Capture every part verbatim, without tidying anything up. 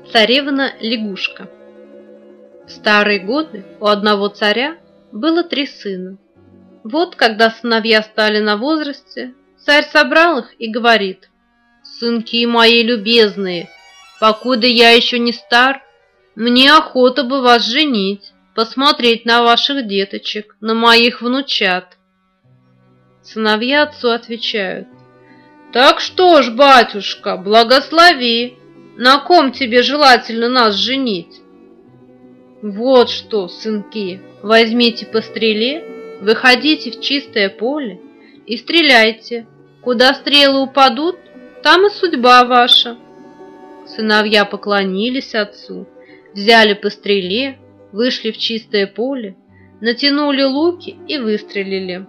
Царевна-лягушка. В старые годы у одного царя было три сына. Вот когда сыновья стали на возрасте, царь собрал их и говорит: «Сынки мои любезные, покуда я еще не стар, мне охота бы вас женить, посмотреть на ваших деточек, на моих внучат». Сыновья отцу отвечают: «Так что ж, батюшка, благослови, на ком тебе желательно нас женить?» «Вот что, сынки, возьмите по стреле, выходите в чистое поле и стреляйте. Куда стрелы упадут, там и судьба ваша». Сыновья поклонились отцу, взяли по стреле, вышли в чистое поле, натянули луки и выстрелили.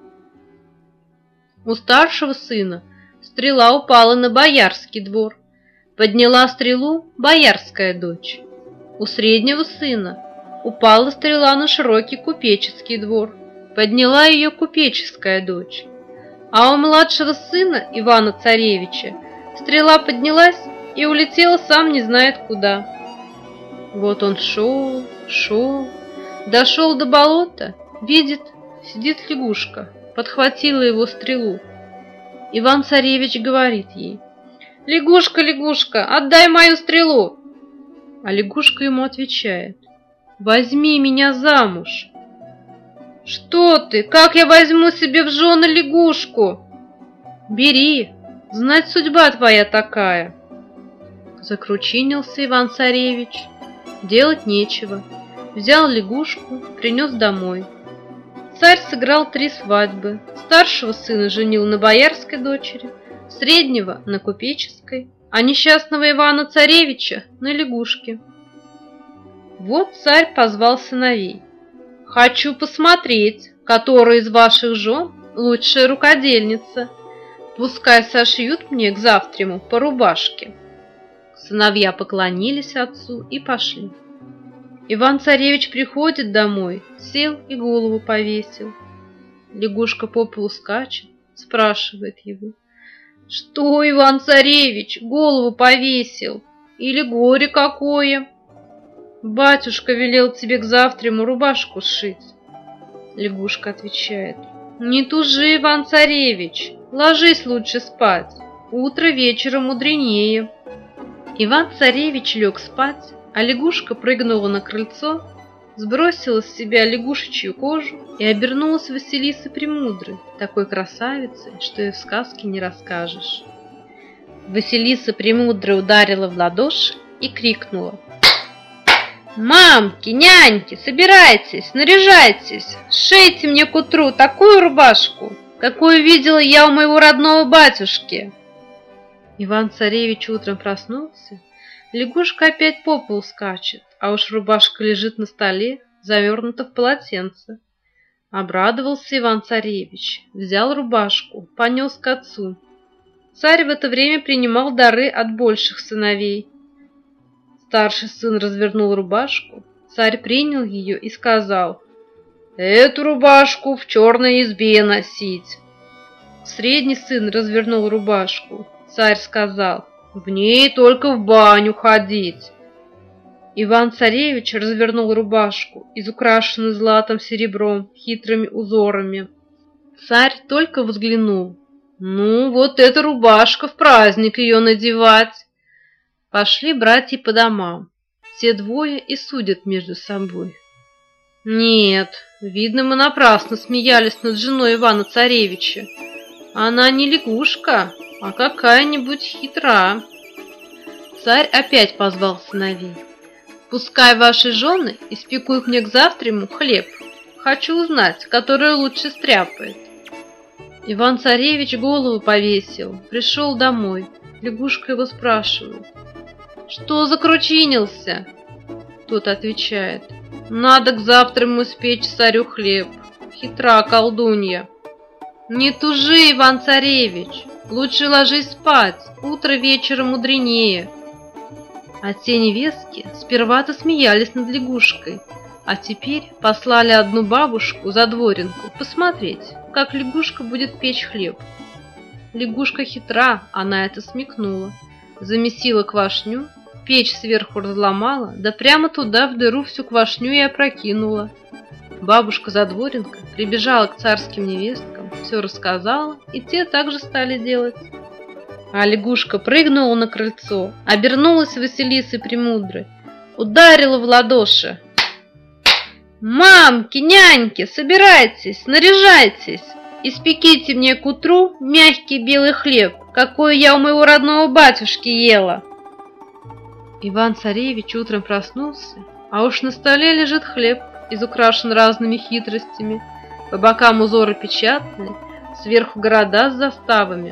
У старшего сына стрела упала на боярский двор. Подняла стрелу боярская дочь. У среднего сына упала стрела на широкий купеческий двор. Подняла ее купеческая дочь. А у младшего сына Ивана-Царевича стрела поднялась и улетела сам не знает куда. Вот он шел, шел, дошел до болота, видит, сидит лягушка, подхватила его стрелу. Иван-Царевич говорит ей: «Лягушка, лягушка, отдай мою стрелу!» А лягушка ему отвечает: «Возьми меня замуж». «Что ты? Как я возьму себе в жены лягушку?» «Бери, знать судьба твоя такая». Закручинился Иван-Царевич, делать нечего, взял лягушку, принес домой. Царь сыграл три свадьбы. Старшего сына женил на боярской дочери, среднего на купеческой, а несчастного Ивана-Царевича на лягушке. Вот царь позвал сыновей: «Хочу посмотреть, которая из ваших жен лучшая рукодельница. Пускай сошьют мне к завтраму по рубашке». Сыновья поклонились отцу и пошли. Иван-Царевич приходит домой, сел и голову повесил. Лягушка по полу скачет, спрашивает его: «Что, Иван-Царевич, голову повесил? Или горе какое?» «Батюшка велел тебе к завтраму рубашку сшить». Лягушка отвечает: «Не тужи, Иван-Царевич, ложись лучше спать, утро вечера мудренее». Иван-Царевич лег спать, а лягушка прыгнула на крыльцо, сбросила с себя лягушечью кожу и обернулась Василисой Премудрой, такой красавицей, что и в сказке не расскажешь. Василиса Премудрая ударила в ладоши и крикнула: «Мамки, няньки, собирайтесь, наряжайтесь, сшейте мне к утру такую рубашку, какую видела я у моего родного батюшки». Иван-Царевич утром проснулся, лягушка опять по полу скачет, а уж рубашка лежит на столе, завернута в полотенце. Обрадовался Иван-Царевич, взял рубашку, понес к отцу. Царь в это время принимал дары от больших сыновей. Старший сын развернул рубашку, царь принял ее и сказал: «Эту рубашку в черной избе носить». Средний сын развернул рубашку, царь сказал: «В ней только в баню ходить». Иван-Царевич развернул рубашку, изукрашенную златом, серебром, хитрыми узорами. Царь только взглянул: «Ну, вот эта рубашка, в праздник ее надевать». Пошли братья по домам, все двое и судят между собой. Нет, видно, мы напрасно смеялись над женой Ивана-Царевича. Она не лягушка, а какая-нибудь хитра. Царь опять позвал сыновей: «Пускай ваши жены испекут мне к завтраму хлеб. Хочу узнать, который лучше стряпает». Иван-Царевич голову повесил, пришел домой. Лягушка его спрашивает: «Что закручинился?» Тот отвечает: «Надо к завтраму испечь царю хлеб. Хитра колдунья». «Не тужи, Иван-Царевич, лучше ложись спать, утро вечера мудренее». А те невестки сперва-то смеялись над лягушкой, а теперь послали одну бабушку за дворинку посмотреть, как лягушка будет печь хлеб. Лягушка хитра, она это смекнула, замесила квашню, печь сверху разломала, да прямо туда в дыру всю квашню и опрокинула. Бабушка-задворенка прибежала к царским невесткам, все рассказала, и те также стали делать. А лягушка прыгнула на крыльцо, обернулась Василисой Премудрой, ударила в ладоши. «Мамки, няньки, собирайтесь, наряжайтесь, испеките мне к утру мягкий белый хлеб, какой я у моего родного батюшки ела». Иван-царевич утром проснулся, а уж на столе лежит хлеб, изукрашен разными хитростями, по бокам узоры печатные, сверху города с заставами.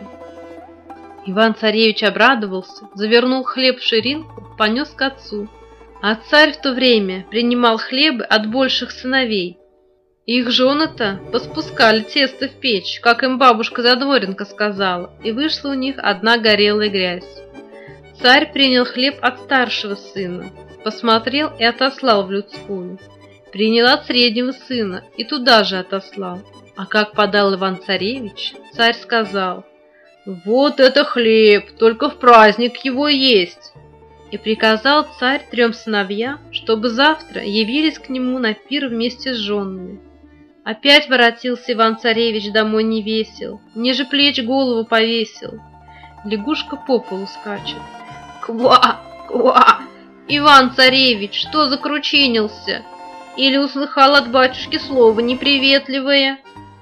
Иван-царевич обрадовался, завернул хлеб в ширинку, понес к отцу, а царь в то время принимал хлебы от больших сыновей. Их жены-то поспускали тесто в печь, как им бабушка-задворенка сказала, и вышла у них одна горелая грязь. Царь принял хлеб от старшего сына, посмотрел и отослал в людскую. Принял от среднего сына и туда же отослал. А как подал Иван-царевич, царь сказал: «Вот это хлеб, только в праздник его есть!» И приказал царь трем сыновьям, чтобы завтра явились к нему на пир вместе с женами. Опять воротился Иван-царевич домой невесел, ниже плеч голову повесил. Лягушка по полу скачет. «Ква! Ква! Иван-царевич, что закручинился? Или услыхал от батюшки слово неприветливое?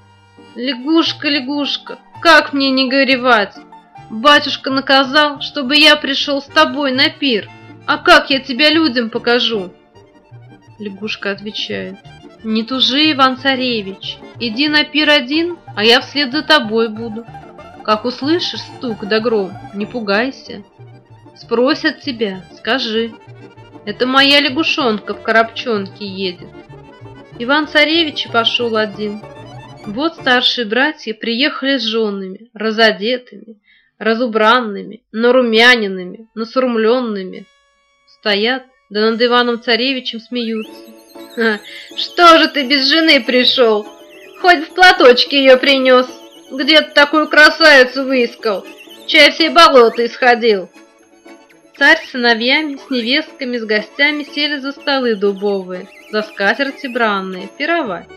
Лягушка, лягушка, как мне не горевать? Батюшка наказал, чтобы я пришел с тобой на пир. А как я тебя людям покажу?» Лягушка отвечает: «Не тужи, Иван-царевич, иди на пир один, а я вслед за тобой буду. Как услышишь стук да гром, не пугайся. Спросят тебя, скажи: это моя лягушонка в коробчонке едет». Иван-царевич пошел один. Вот старшие братья приехали с женами, разодетыми, разубранными, нарумяненными, насурмленными. Стоят, да над Иваном-царевичем смеются. «Ха, что же ты без жены пришел? Хоть в платочке ее принес. Где ты такую красавицу выискал? Чай все болота исходил». Царь с сыновьями, с невестками, с гостями сели за столы дубовые, за скатерти бранные, пировать.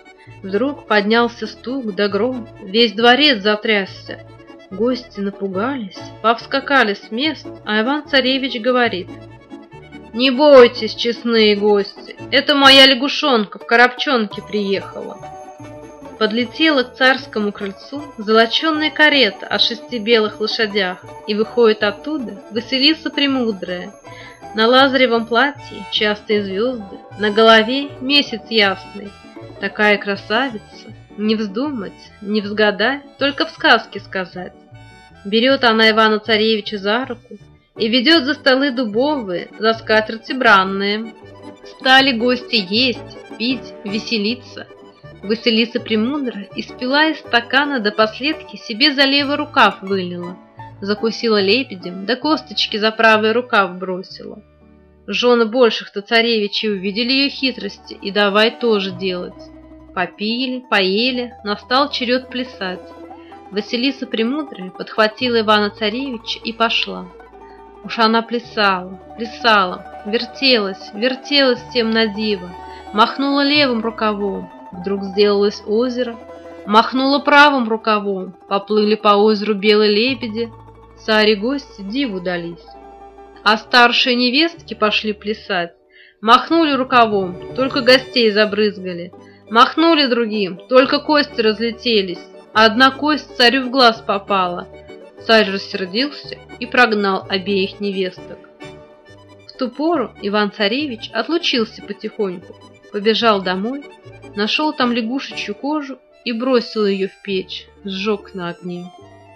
Вдруг поднялся стук да гром, весь дворец затрясся. Гости напугались, повскакали с мест, а Иван-царевич говорит: «Не бойтесь, честные гости, это моя лягушонка в коробчонке приехала». Подлетела к царскому крыльцу золоченая карета о шести белых лошадях, и выходит оттуда Василиса Премудрая. На лазаревом платье частые звезды, на голове месяц ясный. Такая красавица, не вздумать, не взгадать, только в сказке сказать. Берет она Ивана-царевича за руку и ведет за столы дубовые, за скатерти бранные. Стали гости есть, пить, веселиться. Василиса Премудрая испила из стакана до последки себе за левый рукав вылила, закусила лебедем, да косточки за правый рукав бросила. Жены больших-то царевичей увидели ее хитрости и давай тоже делать. Попили, поели, настал черед плясать. Василиса Премудрая подхватила Ивана-царевича и пошла. Уж она плясала, плясала, вертелась, вертелась тем на диво, махнула левым рукавом, вдруг сделалось озеро, махнула правым рукавом, поплыли по озеру белые лебеди, царь и гости диву дались. А старшие невестки пошли плясать, махнули рукавом, только гостей забрызгали, махнули другим, только кости разлетелись, а одна кость царю в глаз попала. Царь рассердился и прогнал обеих невесток. В ту пору Иван-царевич отлучился потихоньку, побежал домой, нашел там лягушечью кожу и бросил ее в печь, сжег на огне.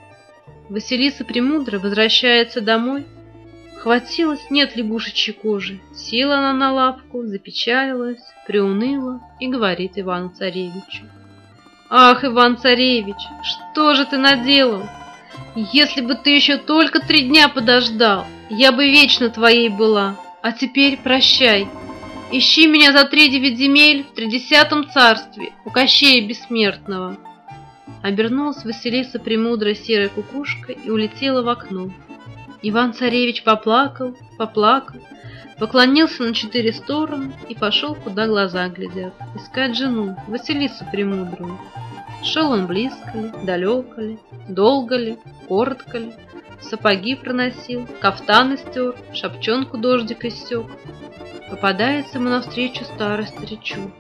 Василиса Премудрая возвращается домой. Хватилась, нет лягушечьей кожи. Села она на лавку, запечалилась, приуныла и говорит Ивану-царевичу: «Ах, Иван-царевич, что же ты наделал? Если бы ты еще только три дня подождал, я бы вечно твоей была. А теперь прощай. Ищи меня за три девять земель в тридесятом царстве у Кощея Бессмертного». Обернулась Василиса Премудрая серой кукушкой и улетела в окно. Иван-царевич поплакал, поплакал, поклонился на четыре стороны и пошел, куда глаза глядят, искать жену, Василису Премудрую. Шел он близко ли, далеко ли, долго ли, коротко ли, сапоги проносил, кафтаны стер, шапчонку дождик иссек. Попадается ему навстречу старый старичок.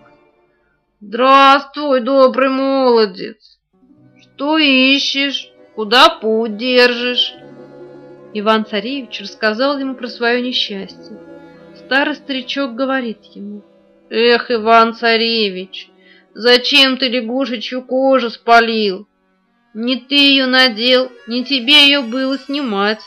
«Здравствуй, добрый молодец! Что ищешь? Куда путь держишь?» Иван-царевич рассказал ему про свое несчастье. Старый старичок говорит ему: «Эх, Иван-царевич, зачем ты лягушечью кожу спалил? Не ты ее надел, не тебе ее было снимать.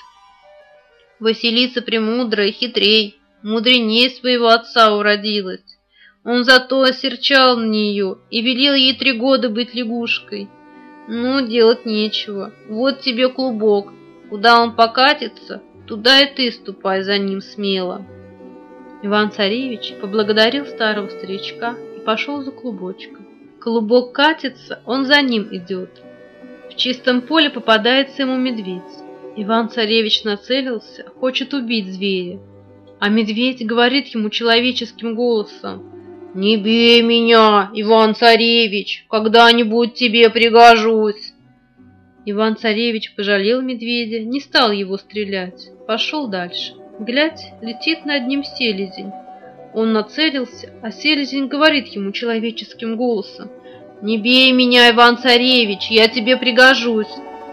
Василиса Премудрая хитрей, мудреней своего отца уродилась. Он зато осерчал на нее и велел ей три года быть лягушкой. Ну, делать нечего, вот тебе клубок. Куда он покатится, туда и ты ступай за ним смело». Иван-царевич поблагодарил старого старичка и пошел за клубочком. Клубок катится, он за ним идет. В чистом поле попадается ему медведь. Иван-царевич нацелился, хочет убить зверя. А медведь говорит ему человеческим голосом: «Не бей меня, Иван-царевич, когда-нибудь тебе пригожусь». Иван-царевич пожалел медведя, не стал его стрелять, пошел дальше. Глядь, летит над ним селезень. Он нацелился, а селезень говорит ему человеческим голосом: «Не бей меня, Иван-царевич, я тебе пригожусь».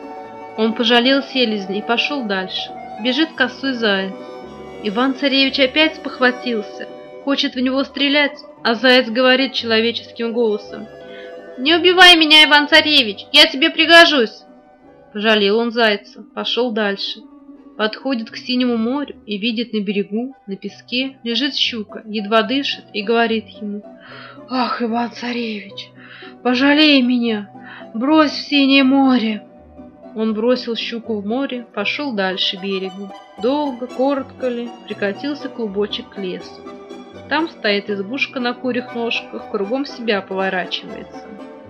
Он пожалел селезня и пошел дальше. Бежит косой заяц. Иван-царевич опять спохватился, хочет в него стрелять, а заяц говорит человеческим голосом: «Не убивай меня, Иван-царевич, я тебе пригожусь». Пожалел он зайца, пошел дальше. Подходит к синему морю и видит на берегу, на песке, лежит щука, едва дышит и говорит ему: «Ах, Иван-царевич, пожалей меня, брось в синее море». Он бросил щуку в море, пошел дальше берегу. Долго, коротко ли, прикатился клубочек к лесу. Там стоит избушка на курьих ножках, кругом себя поворачивается.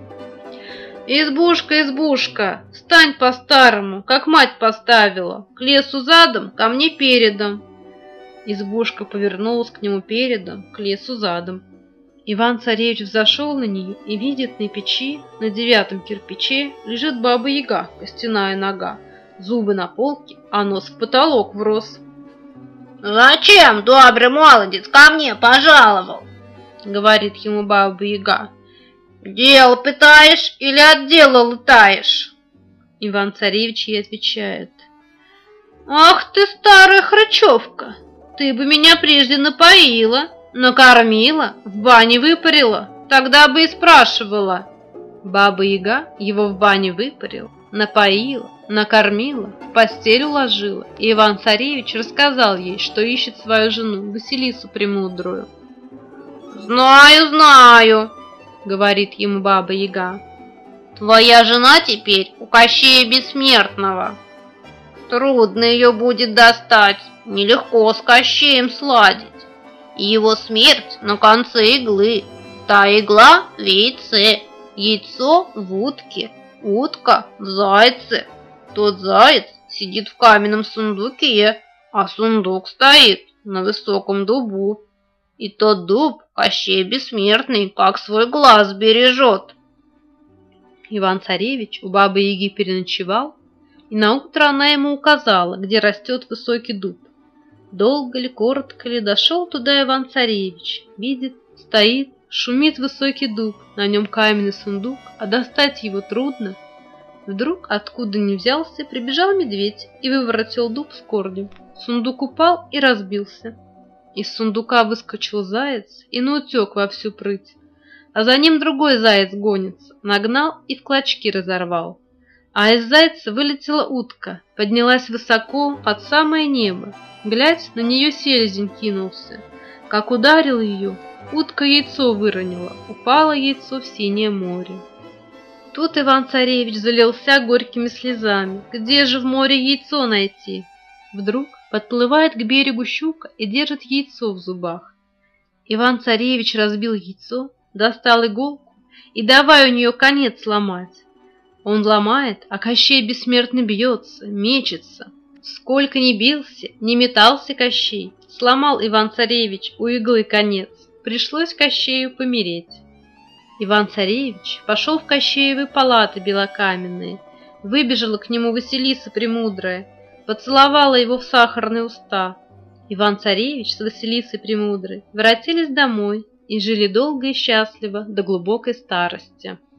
«Избушка, избушка, стань по-старому, как мать поставила, к лесу задом, ко мне передом». Избушка повернулась к нему передом, к лесу задом. Иван-царевич взошел на нее и видит на печи, на девятом кирпиче, лежит баба-яга, костяная нога, зубы на полке, а нос в потолок врос. «Зачем, добрый молодец, ко мне пожаловал?» — говорит ему баба-яга. «Дело пытаешь или от дела лытаешь?» Иван-царевич ей отвечает: «Ах ты, старая хрычевка, ты бы меня прежде напоила, накормила, в бане выпарила, тогда бы и спрашивала». Баба-яга его в бане выпарила, напоила, накормила, в постель уложила, и Иван-царевич рассказал ей, что ищет свою жену, Василису Премудрую. «Знаю, знаю», — говорит ему баба-яга, «твоя жена теперь у Кощея Бессмертного. Трудно ее будет достать, нелегко с Кощеем сладить. И его смерть на конце иглы, та игла в яйце, яйцо в утке, утка в зайце. Тот заяц сидит в каменном сундуке, а сундук стоит на высоком дубу. И тот дуб Кощей Бессмертный, как свой глаз, бережет». Иван-царевич у бабы-яги переночевал, и наутро она ему указала, где растет высокий дуб. Долго ли, коротко ли, дошел туда Иван-царевич. Видит, стоит, шумит высокий дуб, на нем каменный сундук, а достать его трудно. Вдруг, откуда ни взялся, прибежал медведь и выворотил дуб с корнем. Сундук упал и разбился. Из сундука выскочил заяц и наутек во всю прыть. А за ним другой заяц гонится, нагнал и в клочки разорвал. А из зайца вылетела утка, поднялась высоко под самое небо. Глядь, на нее селезень кинулся. Как ударил ее, утка яйцо выронила, упало яйцо в синее море. Тут Иван-царевич залился горькими слезами. Где же в море яйцо найти? Вдруг подплывает к берегу щука и держит яйцо в зубах. Иван-царевич разбил яйцо, достал иголку и давай у нее конец ломать. Он ломает, а Кощей Бессмертный бьется, мечется. Сколько ни бился, ни метался Кощей, сломал Иван-царевич у иглы конец, пришлось Кощею помереть. Иван-царевич пошел в Кощеевы палаты белокаменные, выбежала к нему Василиса Премудрая, поцеловала его в сахарные уста. Иван-царевич с Василисой Премудрой воротились домой и жили долго и счастливо до глубокой старости.